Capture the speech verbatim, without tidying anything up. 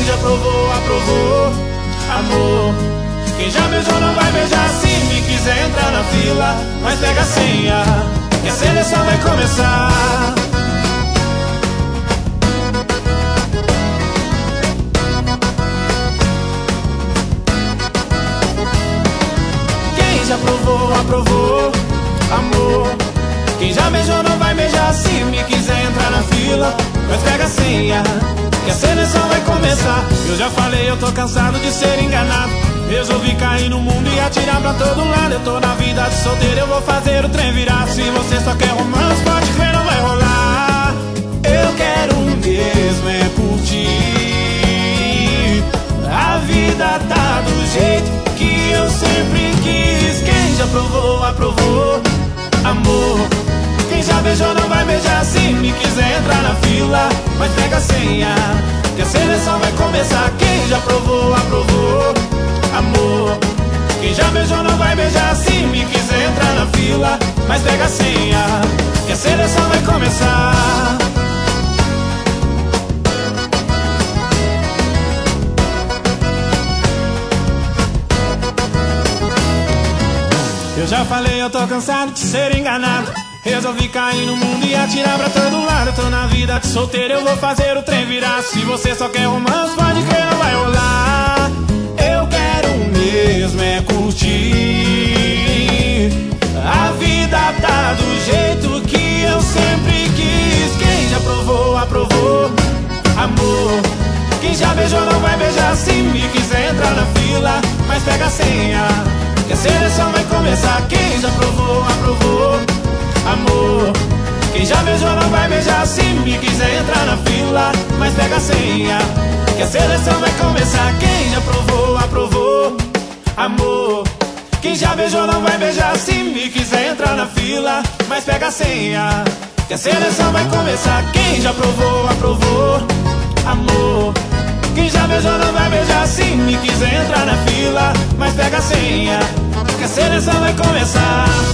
já provou, aprovou, amor. Quem já beijou não vai beijar. Se me quiser entrar na fila, mas pega a senha, que a seleção vai começar. Quem já provou, aprovou, amor. Quem já beijou não vai beijar. Se me quiser entrar na fila, mas pega a senha, que a seleção vai começar. Eu já falei, eu tô cansado de ser enganado. Resolvi cair no mundo e atirar pra todo lado. Eu tô na vida de solteiro, eu vou fazer o trem virar. Se você só quer romance, pode crer, não vai rolar. Eu quero mesmo é curtir. A vida tá do jeito que eu sempre quis. Quem já provou, aprovou, amor. Quem já beijou não vai beijar. Se me quiser entrar na fila, mas pega a senha, que a seleção vai começar. Quem já provou, aprovou, amor. Quem já beijou não vai beijar. Se me quiser entrar na fila, mas pega a senha, que a seleção vai começar. Eu já falei, eu tô cansado de ser enganado. Resolvi cair no mundo e atirar pra todo lado. Eu tô na vida de solteiro, eu vou fazer o trem virar. Se você só quer romance, pode crer, não vai rolar. Eu quero mesmo é curtir. A vida tá do jeito que eu sempre quis. Quem já provou, aprovou, amor. Quem já beijou não vai beijar. Se me quiser entrar na fila, mas pega a senha, que a seleção vai começar. Quem já provou, aprovou, amor. Quem já beijou não vai beijar. Se me quiser entrar na fila, mas pega a senha, que a seleção vai começar. Quem já provou, aprovou, amor. Quem já beijou não vai beijar. Se me quiser entrar na fila, mas pega a senha, que a seleção vai começar. Quem já provou, aprovou, amor. Quem já beijou não vai beijar. Se me quiser entrar na fila, mas pega a senha, que a seleção vai começar.